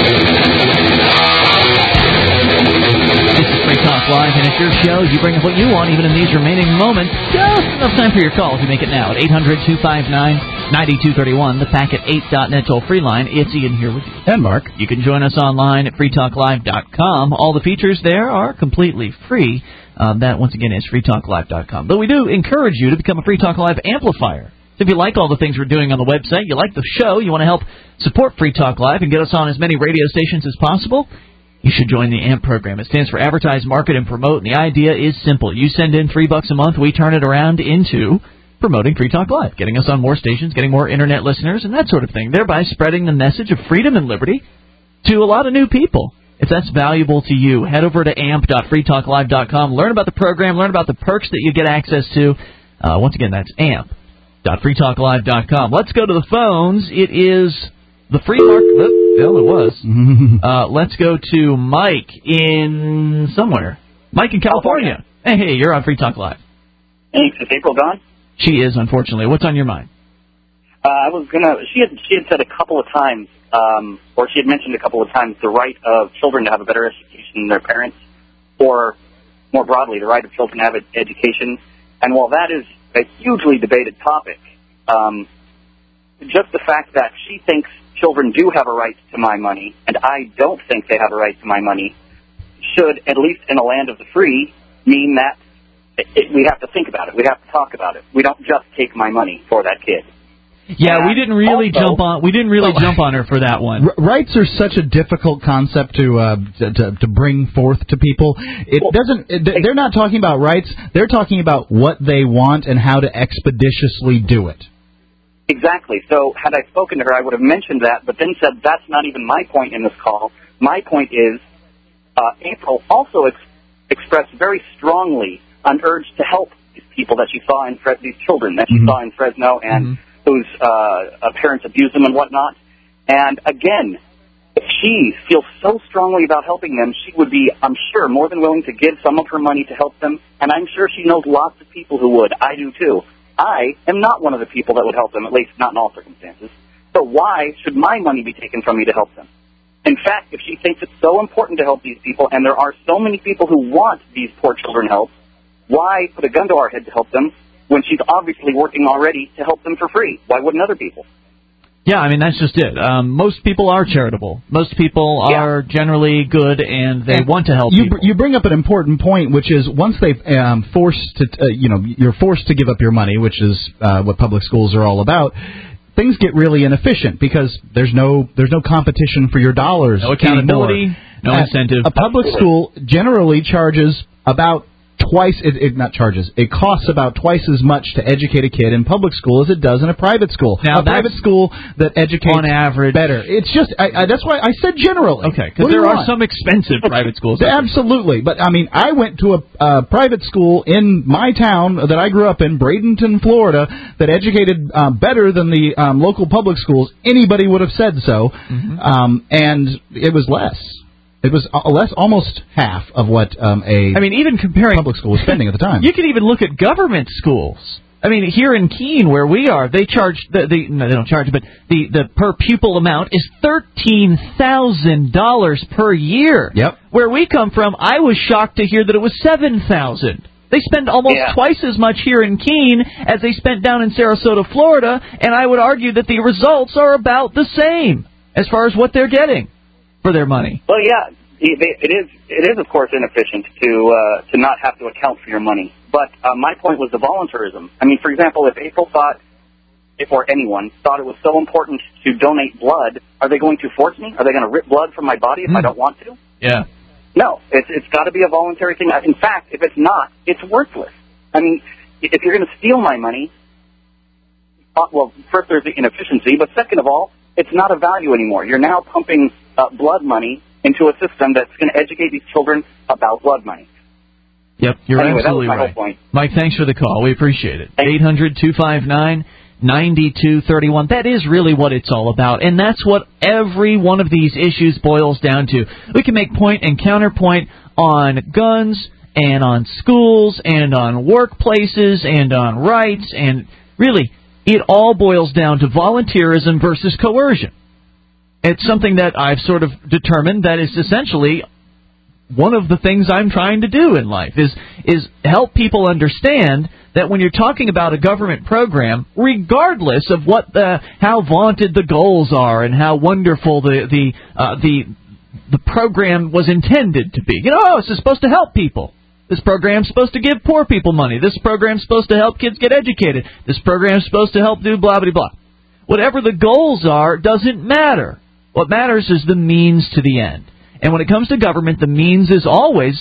This is Free Talk Live, and it's your show. You bring up what you want, even in these remaining moments. Just enough time for your call if you make it now at eight hundred two five nine nine two three one, the packet eight dot net toll-free line. It's Ian here with you. And Mark. You can join us online at free talk live dot com. All the features there are completely free. Uh, that, once again, is free talk live dot com. But we do encourage you to become a Free Talk Live amplifier. So if you like all the things we're doing on the website, you like the show, you want to help support Free Talk Live and get us on as many radio stations as possible, you should join the A M P program. It stands for Advertise, Market, and Promote, and the idea is simple. You send in three bucks a month, we turn it around into promoting Free Talk Live, getting us on more stations, getting more Internet listeners, and that sort of thing, thereby spreading the message of freedom and liberty to a lot of new people. If that's valuable to you, head over to amp dot free talk live dot com. Learn about the program. Learn about the perks that you get access to. Uh, once again, that's amp dot free talk live dot com. Let's go to the phones. It is the free market. Well, it was. uh, let's go to Mike in somewhere. Mike in California. Hey, hey, you're on Free Talk Live. Thanks. Is April gone? She is, unfortunately. What's on your mind? Uh, I was gonna. She had she had said a couple of times, um, or she had mentioned a couple of times, the right of children to have a better education than their parents, or more broadly, the right of children to have an education. And while that is a hugely debated topic, um, just the fact that she thinks children do have a right to my money, and I don't think they have a right to my money, should, at least in a land of the free, mean that it, it, we have to think about it. We have to talk about it. We don't just take my money for that kid. Yeah, we didn't really also, jump on. We didn't really well, jump on her for that one. R- rights are such a difficult concept to uh, to, to bring forth to people. It well, doesn't. It, they're not talking about rights. They're talking about what they want and how to expeditiously do it. Exactly. So, had I spoken to her, I would have mentioned that, but then said that's not even my point in this call. My point is, uh, April also ex- expressed very strongly an urge to help these people that she saw in Fre- these children that she mm-hmm. saw in Fresno and. Mm-hmm. whose uh, parents abuse them and whatnot. And again, if she feels so strongly about helping them, she would be, I'm sure, more than willing to give some of her money to help them. And I'm sure she knows lots of people who would. I do too. I am not one of the people that would help them, at least not in all circumstances. So why should my money be taken from me to help them? In fact, if she thinks it's so important to help these people, and there are so many people who want these poor children help, why put a gun to our head to help them when she's obviously working already to help them for free? Why wouldn't other people? Yeah, I mean, that's just it. Um, most people are charitable. Most people are yeah. generally good, and they and want to help you, people. You bring up an important point, which is once they've um, forced to, uh, you know, you're forced to give up your money, which is uh, what public schools are all about. Things get really inefficient because there's no there's no competition for your dollars. No accountability, anymore. no At incentive. A public school generally charges about twice, it, it not charges, it costs about twice as much to educate a kid in public school as it does in a private school. Now, a private school that educates on average better. It's just, I, I, that's why I said generally. Okay, because there are some expensive private schools. Absolutely. But, I mean, I went to a uh, private school in my town that I grew up in, Bradenton, Florida, that educated uh, better than the um, local public schools. Anybody would have said so. Mm-hmm. Um, and it was less. It was less, almost half of what um, a I mean, even comparing public school was spending at the time. You could even look at government schools. I mean, here in Keene, where we are, they charge the, the no, they don't charge, but the, the per pupil amount is thirteen thousand dollars per year. Yep. Where we come from, I was shocked to hear that it was seven thousand. They spend almost yeah. twice as much here in Keene as they spent down in Sarasota, Florida, and I would argue that the results are about the same as far as what they're getting for their money. Well, yeah, it is. It is, of course, inefficient to uh, to not have to account for your money. But uh, my point was the voluntarism. I mean, for example, if April thought, if or anyone thought it was so important to donate blood, are they going to force me? Are they going to rip blood from my body if mm. I don't want to? Yeah. No, it's it's got to be a voluntary thing. In fact, if it's not, it's worthless. I mean, if you're going to steal my money, uh, well, first there's the inefficiency, but second of all, it's not a value anymore. You're now pumping uh, blood money into a system that's going to educate these children about blood money. Yep, you're anyway, absolutely that was my right. whole point. Mike, thanks for the call. We appreciate it. eight hundred two five nine nine two three one. That is really what it's all about, and that's what every one of these issues boils down to. We can make point and counterpoint on guns and on schools and on workplaces and on rights, and really, it all boils down to volunteerism versus coercion. It's something that I've sort of determined that is essentially one of the things I'm trying to do in life, is is help people understand that when you're talking about a government program, regardless of what the how vaunted the goals are and how wonderful the the uh, the the program was intended to be, you know, oh, this is supposed to help people. This program's supposed to give poor people money. This program's supposed to help kids get educated. This program's supposed to help do blah blah blah. Whatever the goals are doesn't matter. What matters is the means to the end. And when it comes to government, the means is always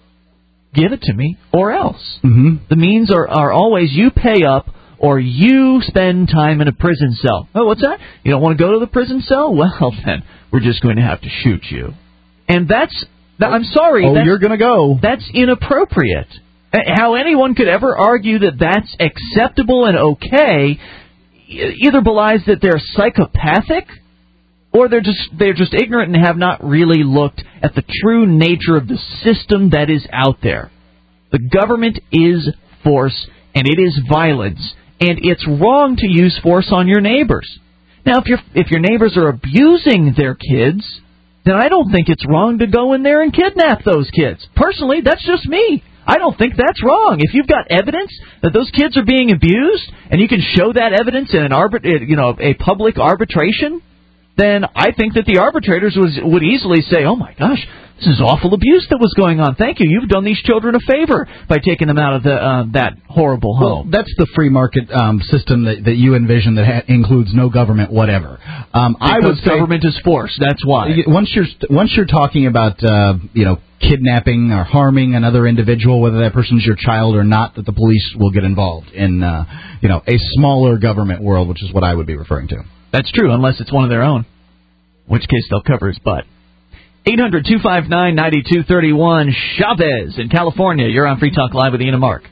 give it to me or else. Mm-hmm. The means are, are always you pay up or you spend time in a prison cell. Oh, what's that? You don't want to go to the prison cell? Well, then, we're just going to have to shoot you. And that's, that, I'm sorry. Oh, that's, you're going to go. That's inappropriate. How anyone could ever argue that that's acceptable and okay either belies that they're psychopathic, or they're just they're just ignorant and have not really looked at the true nature of the system that is out there. The government is force, and it is violence, and it's wrong to use force on your neighbors. Now, if your if your neighbors are abusing their kids, then I don't think it's wrong to go in there and kidnap those kids. Personally, that's just me. I don't think that's wrong. If you've got evidence that those kids are being abused, and you can show that evidence in an arbit, you know, a public arbitration, then I think that the arbitrators was, would easily say, oh, my gosh, this is awful abuse that was going on. Thank you. You've done these children a favor by taking them out of the uh, that horrible home. Well, that's the free market um, system that, that you envision that ha- includes no government whatever. Um, I would say government is force. That's why. Once you're, once you're talking about, uh, you know, kidnapping or harming another individual, whether that person's your child or not, that the police will get involved in, uh, you know, a smaller government world, which is what I would be referring to. That's true, unless it's one of their own, in which case they'll cover his butt. eight hundred two five nine nine two three one. Chavez in California. You're on Free Talk Live with Ian and Mark.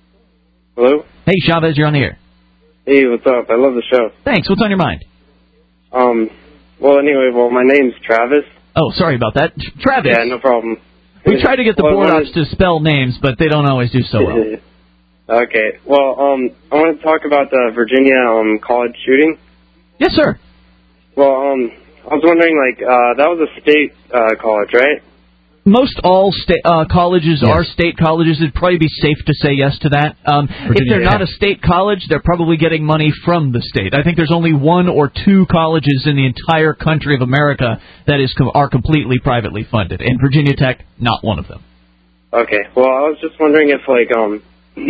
Hello? Hey, Chavez, you're on the air. Hey, what's up? I love the show. Thanks. What's on your mind? Um, well, anyway, well, my name's Travis. Oh, sorry about that. Travis. Yeah, no problem. We try to get the well, board ops to spell names, but they don't always do so well. Okay. Well, um, I want to talk about the Virginia um college shooting. Yes, sir. Well, um, I was wondering, like, uh, that was a state uh, college, right? Most all state uh, colleges yes. are state colleges. It'd probably be safe to say yes to that. Um, if they're not a state college, they're probably getting money from the state. I think there's only one or two colleges in the entire country of America that is com- are completely privately funded, and Virginia Tech, not one of them. Okay. Well, I was just wondering if, like, um,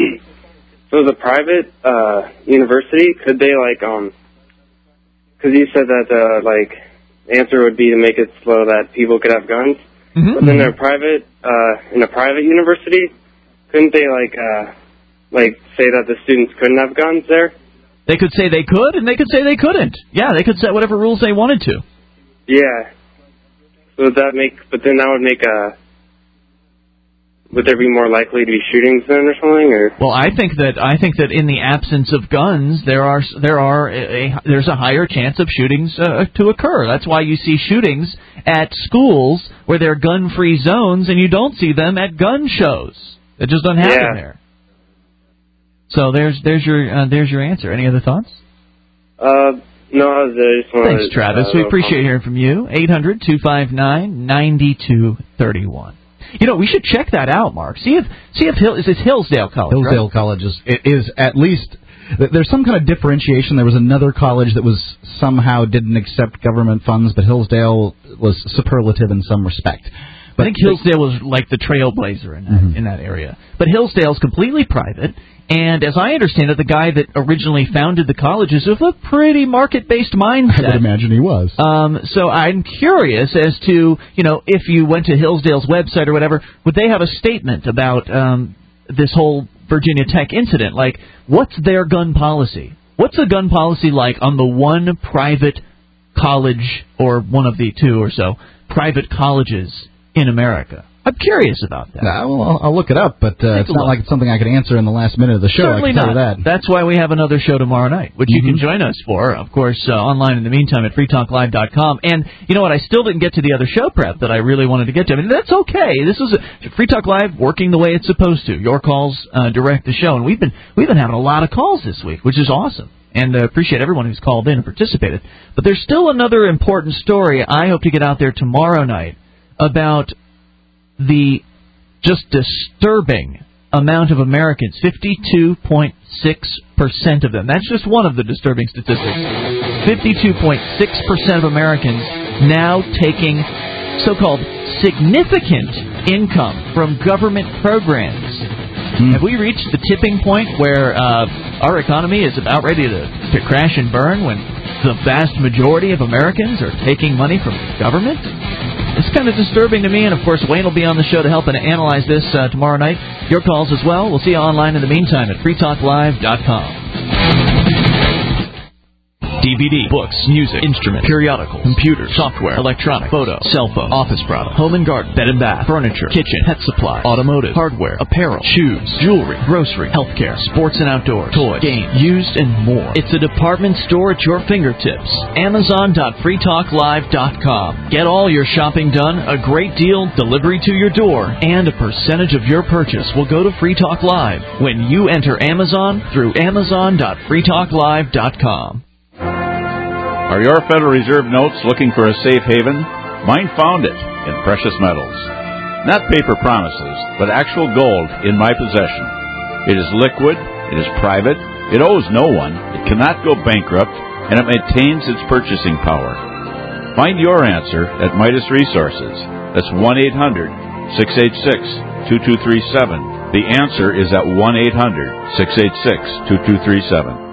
so the private uh, university, could they, like, um, because you said that, uh, like, the answer would be to make it so that people could have guns. Mm-hmm. But then in a private, uh, in a private university, couldn't they like uh like say that the students couldn't have guns there? They could say they could, and they could say they couldn't. Yeah, they could set whatever rules they wanted to. Yeah. So would that make? But then that would make a. Would there be more likely to be shootings then, or something? Or well, I think that I think that in the absence of guns, there are there are a, a, there's a higher chance of shootings uh, to occur. That's why you see shootings at schools where there are gun-free zones, and you don't see them at gun shows. It just doesn't happen yeah. there. So there's there's your uh, there's your answer. Any other thoughts? Uh, no, I was uh, just wanted. Thanks, Travis. Uh, we appreciate hearing from you. eight hundred two five nine nine two three one. You know, we should check that out, Mark. See if see if Hill is it Hillsdale College. Hillsdale right? College is it is at least there's some kind of differentiation. There was another college that was somehow didn't accept government funds, but Hillsdale was superlative in some respect. But I think Hillsdale was like the trailblazer in that, mm-hmm. in that area. But Hillsdale's completely private, and as I understand it, the guy that originally founded the college is of a pretty market-based mindset. I would imagine he was. Um, so I'm curious as to, you know, if you went to Hillsdale's website or whatever, would they have a statement about um, this whole Virginia Tech incident? Like, what's their gun policy? What's the gun policy like on the one private college, or one of the two or so, private colleges in America? I'm curious about that. Nah, well, I'll, I'll look it up, but uh, it's not look. like it's something I could answer in the last minute of the show. Certainly I can tell not. you that. That's why we have another show tomorrow night, which mm-hmm. you can join us for, of course, uh, online in the meantime at free talk live dot com. And you know what? I still didn't get to the other show prep that I really wanted to get to. I mean, that's okay. This is a, Free Talk Live working the way it's supposed to. Your calls uh, direct the show, and we've been we've been having a lot of calls this week, which is awesome. And uh, appreciate everyone who's called in and participated. But there's still another important story I hope to get out there tomorrow night about the just disturbing amount of Americans, fifty-two point six percent of them. That's just one of the disturbing statistics. fifty-two point six percent of Americans now taking so-called significant income from government programs. Mm. Have we reached the tipping point where uh, our economy is about ready to, to crash and burn when the vast majority of Americans are taking money from government? It's kind of disturbing to me, and of course Wayne will be on the show to help and analyze this uh, tomorrow night. Your calls as well. We'll see you online in the meantime at free talk live dot com. D V D, books, music, instruments, periodicals, computers, software, electronic, photo, cell phone, office product, home and garden, bed and bath, furniture, kitchen, pet supply, automotive, hardware, apparel, shoes, jewelry, grocery, healthcare, sports and outdoors, toys, games, used, and more. It's a department store at your fingertips. Amazon dot free talk live dot com. Get all your shopping done, a great deal, delivery to your door, and a percentage of your purchase will go to Free Talk Live when you enter Amazon through Amazon dot free talk live dot com. Are your Federal Reserve notes looking for a safe haven? Mine found it in precious metals. Not paper promises, but actual gold in my possession. It is liquid, it is private, it owes no one, it cannot go bankrupt, and it maintains its purchasing power. Find your answer at Midas Resources. That's one eight hundred six eight six two two three seven. The answer is at one eight hundred six eight six two two three seven.